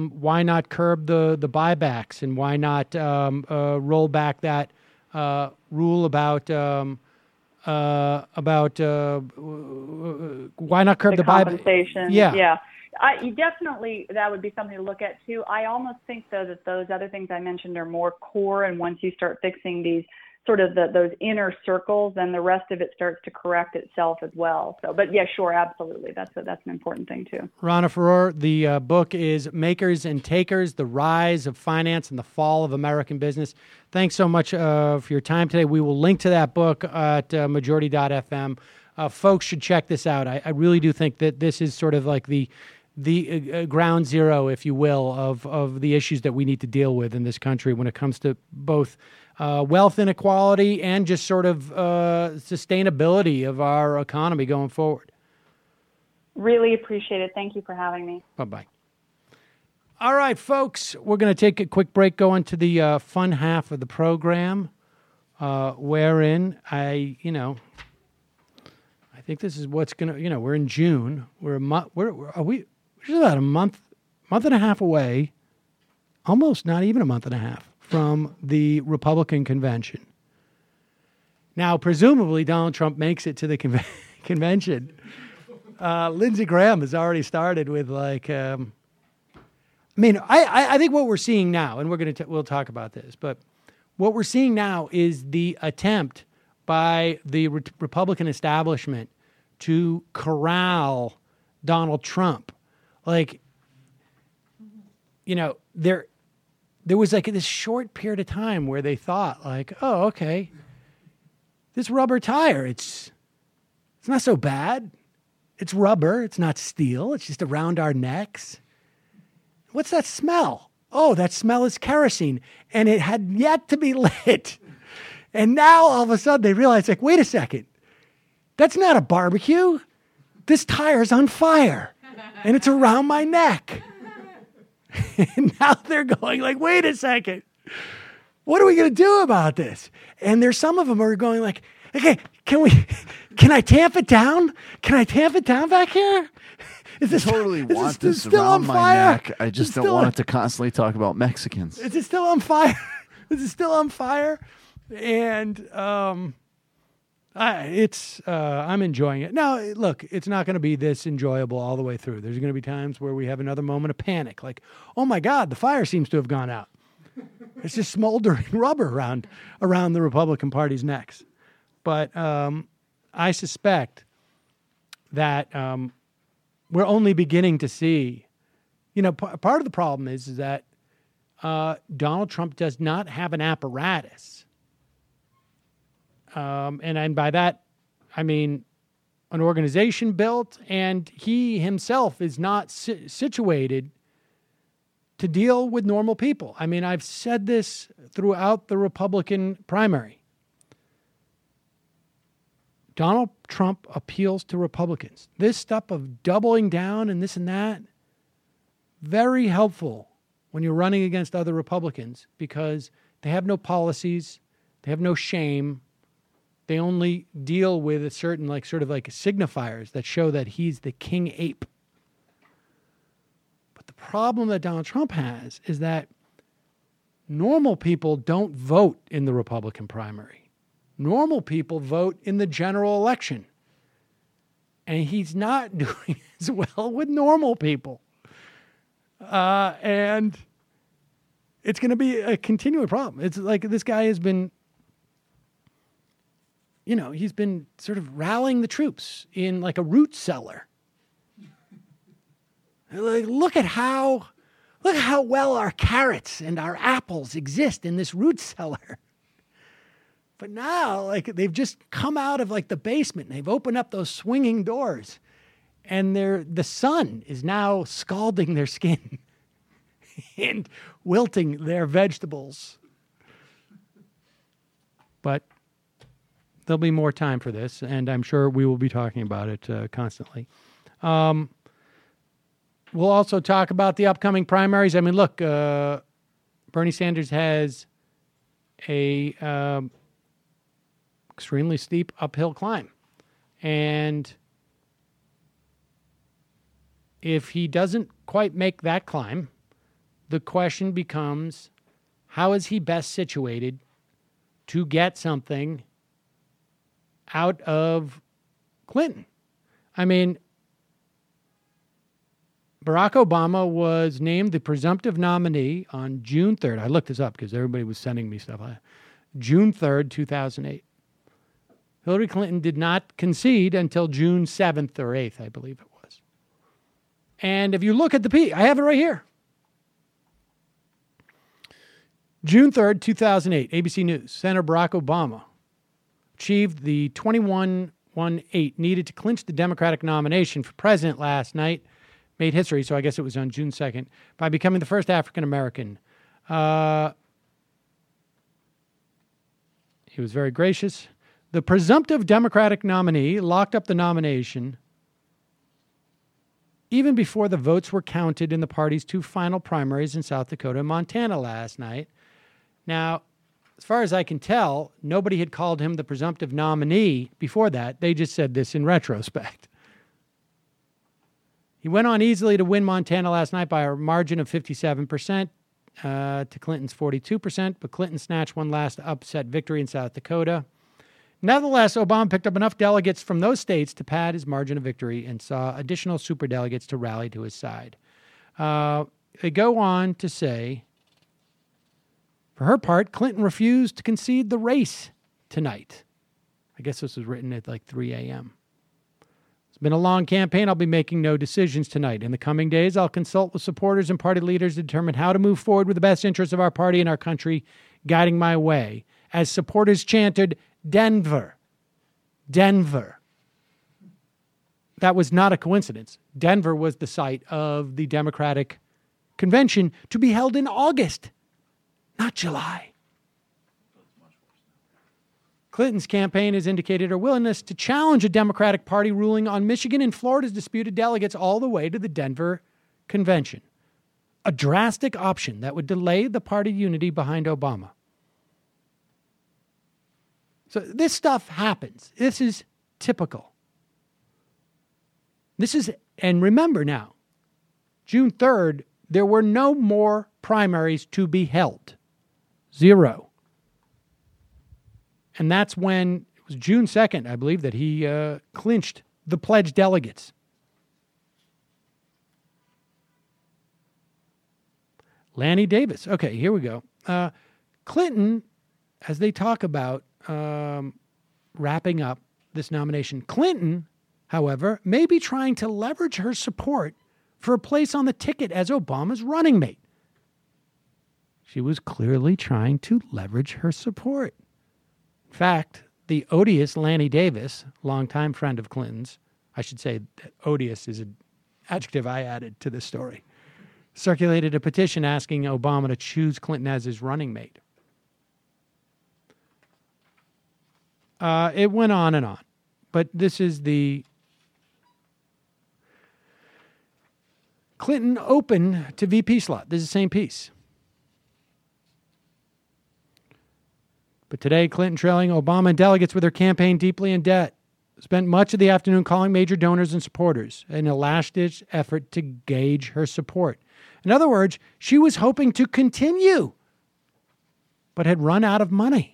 Speaker 3: curb the buybacks, and why not roll back that rule about why not curb the
Speaker 5: compensation?
Speaker 3: buyback? Yeah.
Speaker 5: Definitely that would be something to look at too. I almost think though that those other things I mentioned are more core, and once you start fixing these sort of those inner circles, then the rest of it starts to correct itself as well. So, but yeah, sure, absolutely, that's an important thing too.
Speaker 3: Rana Faror, the book is Makers and Takers: The Rise of Finance and the Fall of American Business. Thanks so much for your time today. We will link to that book at majority.fm. Folks should check this out. I really do think that this is sort of like the ground zero, if you will, of the issues that we need to deal with in this country when it comes to both wealth inequality and just sort of sustainability of our economy going forward.
Speaker 5: Really appreciate it. Thank you for having me.
Speaker 3: Bye-bye. All right, folks, we're going to take a quick break, go into the fun half of the program, wherein I think this is what's going to, we're in June. We're just about a month and a half away, almost not even a month and a half from the Republican convention. Now, presumably, Donald Trump makes it to the convention. Lindsey Graham has already started with I think what we're seeing now, and we'll talk about this, but what we're seeing now is the attempt by the Republican establishment to corral Donald Trump. There was this short period of time where they thought oh, okay, this rubber tire, it's not so bad. It's rubber. It's not steel. It's just around our necks. What's that smell? Oh, that smell is kerosene. And it had yet to be lit. And now all of a sudden they realize, wait a second. That's not a barbecue. This tire's on fire. And it's around my neck. And now they're going wait a second. What are we going to do about this? And there's some of them are going okay, can I tamp it down? Can I tamp it down back here?
Speaker 4: I totally want this around my neck. I just don't want it to constantly talk about Mexicans.
Speaker 3: Is it still on fire? Is it still on fire? And I'm enjoying it. Now, look, it's not going to be this enjoyable all the way through. There's going to be times where we have another moment of panic, oh my God, the fire seems to have gone out. It's just smoldering rubber around the Republican Party's necks. But I suspect that we're only beginning to see, part of the problem is that Donald Trump does not have an apparatus. And by that, I mean an organization built, and he himself is not situated to deal with normal people. I mean, I've said this throughout the Republican primary. Donald Trump appeals to Republicans. This stuff of doubling down and this and that, very helpful when you're running against other Republicans because they have no policies, they have no shame. They only deal with a certain sort of signifiers that show that he's the king ape. But the problem that Donald Trump has is that normal people don't vote in the Republican primary. Normal people vote in the general election. And he's not doing as well with normal people. And it's going to be a continuing problem. It's this guy has been, he's been sort of rallying the troops in a root cellar. Look how well our carrots and our apples exist in this root cellar. But now, they've just come out of the basement and they've opened up those swinging doors, and the sun is now scalding their skin and wilting their vegetables. But there'll be more time for this, and I'm sure we will be talking about it constantly. We'll also talk about the upcoming primaries. I mean, look, Bernie Sanders has a extremely steep uphill climb. And if he doesn't quite make that climb, the question becomes, how is he best situated to get something out of Clinton? I mean, Barack Obama was named the presumptive nominee on June 3rd. I looked this up because everybody was sending me stuff. June 3rd, 2008. Hillary Clinton did not concede until June 7th or 8th, I believe it was. And if you look at the piece, I have it right here. June 3rd, 2008, ABC News. Senator Barack Obama achieved the 21-18 needed to clinch the Democratic nomination for president last night. Made history, so I guess it was on June 2nd, by becoming the first African-American. He was very gracious. The presumptive Democratic nominee locked up the nomination even before the votes were counted in the party's two final primaries in South Dakota and Montana last night. Now, as far as I can tell, nobody had called him the presumptive nominee before that. They just said this in retrospect. He went on easily to win Montana last night by a margin of 57% to Clinton's 42%, but Clinton snatched one last upset victory in South Dakota. Nevertheless, Obama picked up enough delegates from those states to pad his margin of victory and saw additional superdelegates to rally to his side. They go on to say, for her part, Clinton refused to concede the race tonight. I guess this was written at like 3 a.m. It's been a long campaign. I'll be making no decisions tonight. In the coming days, I'll consult with supporters and party leaders to determine how to move forward with the best interests of our party and our country, guiding my way. As supporters chanted, Denver, Denver. That was not a coincidence. Denver was the site of the Democratic convention to be held in August, not July. Clinton's campaign has indicated her willingness to challenge a Democratic Party ruling on Michigan and Florida's disputed delegates all the way to the Denver convention, a drastic option that would delay the party unity behind Obama. So this stuff happens. This is typical. And remember now, June 3rd, there were no more primaries to be held. 0. And that's when, it was June 2nd, I believe, that he clinched the pledged delegates. Lanny Davis. Okay, here we go. Clinton, as they talk about wrapping up this nomination, Clinton, however, may be trying to leverage her support for a place on the ticket as Obama's running mate. She was clearly trying to leverage her support. In fact, the odious Lanny Davis, longtime friend of Clinton's, I should say that odious is an adjective I added to this story, circulated a petition asking Obama to choose Clinton as his running mate. It went on and on, but this is the Clinton open to VP slot. This is the same piece. But today, Clinton trailing Obama and delegates with her campaign deeply in debt, spent much of the afternoon calling major donors and supporters in a last-ditch effort to gauge her support. In other words, she was hoping to continue, but had run out of money.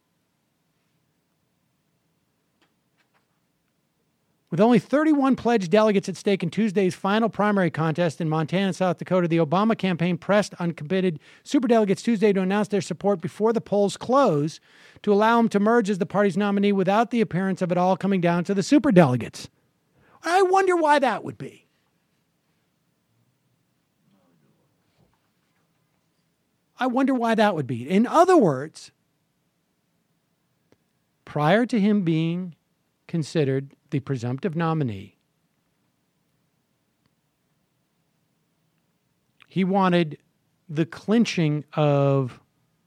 Speaker 3: With only 31 pledged delegates at stake in Tuesday's final primary contest in Montana and South Dakota, the Obama campaign pressed uncommitted superdelegates Tuesday to announce their support before the polls close to allow him to merge as the party's nominee without the appearance of it all coming down to the superdelegates. I wonder why that would be. I wonder why that would be. In other words, prior to him being considered the presumptive nominee, he wanted the clinching of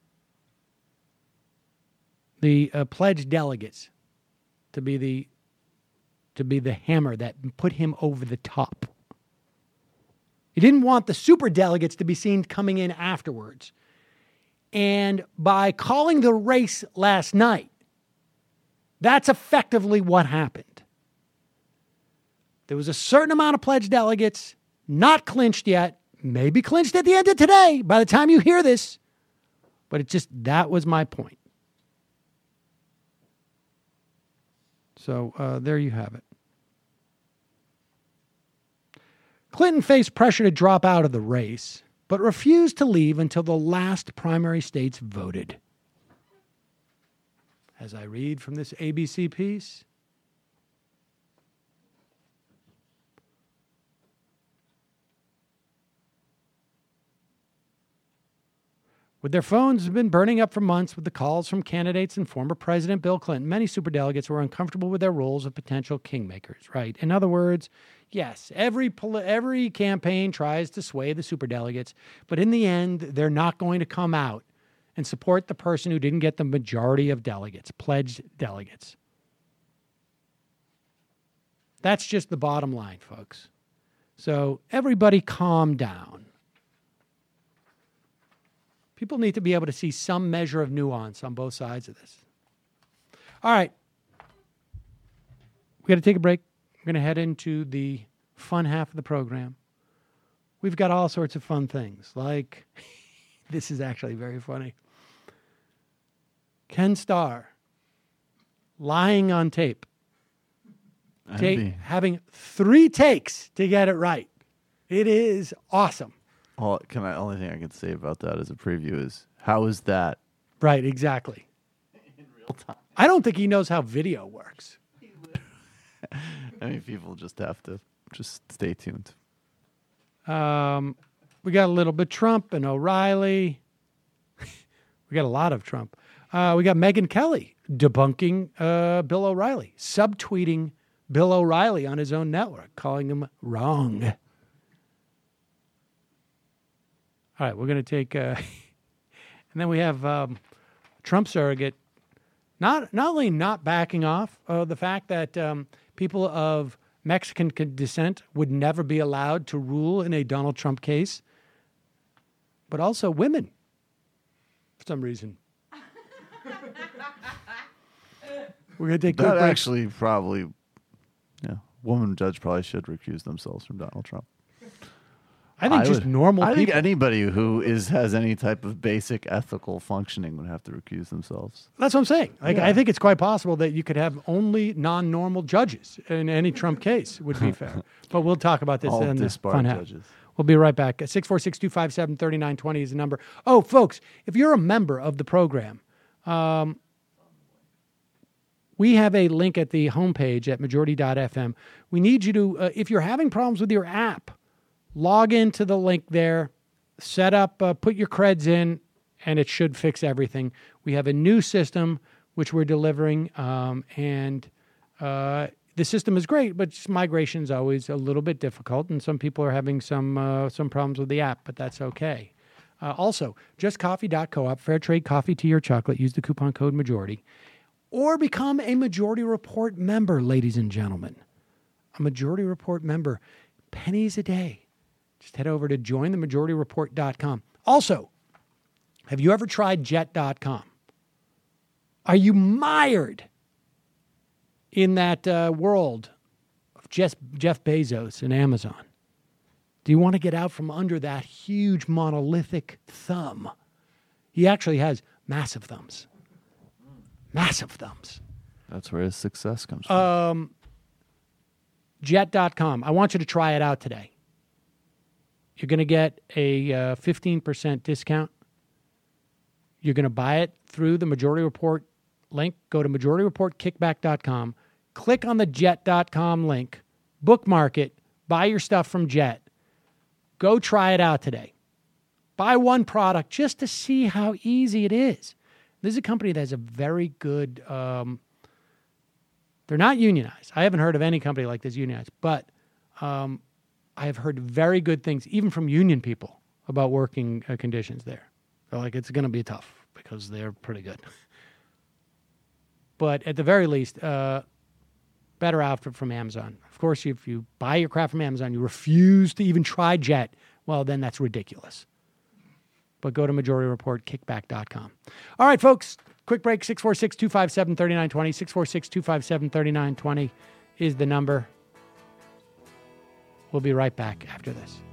Speaker 3: the pledged delegates to be the hammer that put him over the top. He didn't want the super delegates to be seen coming in afterwards. And by calling the race last night, that's effectively what happened. There was a certain amount of pledged delegates, not clinched yet, maybe clinched at the end of today by the time you hear this, but that was my point. So there you have it. Clinton faced pressure to drop out of the race, but refused to leave until the last primary states voted. As I read from this ABC piece, with their phones been burning up for months with the calls from candidates and former President Bill Clinton, many superdelegates were uncomfortable with their roles of potential kingmakers, right? In other words, yes, every campaign tries to sway the superdelegates, but in the end, they're not going to come out and support the person who didn't get the majority of delegates, pledged delegates. That's just the bottom line, folks. So everybody calm down. People need to be able to see some measure of nuance on both sides of this. All right. We got to take a break. We're going to head into the fun half of the program. We've got all sorts of fun things, like this is actually very funny. Ken Starr lying on tape, having 3 takes to get it right. It is awesome.
Speaker 4: Only thing I can say about that as a preview is, how is that?
Speaker 3: Right, exactly.
Speaker 4: In real time.
Speaker 3: I don't think he knows how video works.
Speaker 4: I mean, people just have to stay tuned.
Speaker 3: We got a little bit Trump and O'Reilly. We got a lot of Trump. We got Megyn Kelly debunking Bill O'Reilly, subtweeting Bill O'Reilly on his own network, calling him wrong. All right, we're going to take, and then we have Trump surrogate, not only not backing off the fact that people of Mexican descent would never be allowed to rule in a Donald Trump case, but also women, for some reason. We're going to take
Speaker 4: that actually probably, woman judge probably should recuse themselves from Donald Trump.
Speaker 3: I think normal people.
Speaker 4: I think anybody who has any type of basic ethical functioning would have to recuse themselves.
Speaker 3: That's what I'm saying. I think it's quite possible that you could have only non-normal judges in any Trump case would be fair. But we'll talk about this in the fun half. We'll be right back. 646-257-3920 is the number. Oh, folks, if you're a member of the program, we have a link at the homepage at majority.fm. We need you to, if you're having problems with your app, log into the link there, set up, put your creds in, and it should fix everything. We have a new system which we're delivering, and the system is great, but migration is always a little bit difficult, and some people are having some problems with the app, but that's okay. Also, justcoffee.coop, fair trade coffee, tea, or chocolate. Use the coupon code MAJORITY. Or become a Majority Report member, ladies and gentlemen. A Majority Report member. Pennies a day. Just head over to jointhemajorityreport.com. Also, have you ever tried jet.com? Are you mired in that world of Jeff Bezos and Amazon? Do you want to get out from under that huge monolithic thumb? He actually has massive thumbs. Massive thumbs.
Speaker 4: That's where his success comes from.
Speaker 3: Jet.com. I want you to try it out today. You're going to get a 15% discount. You're going to buy it through the Majority Report link. Go to MajorityReportKickback.com. Click on the Jet.com link. Bookmark it. Buy your stuff from Jet. Go try it out today. Buy one product just to see how easy it is. This is a company that has a very good... they're not unionized. I haven't heard of any company like this unionized, but... I have heard very good things, even from union people, about working conditions there. They're like, it's going to be tough because they're pretty good. But at the very least, better outfit from Amazon. Of course, if you buy your crap from Amazon, you refuse to even try Jet, well, then that's ridiculous. But go to MajorityReportKickback.com. All right, folks, quick break. 646-257-3920. 646-257-3920 is the number. We'll be right back after this.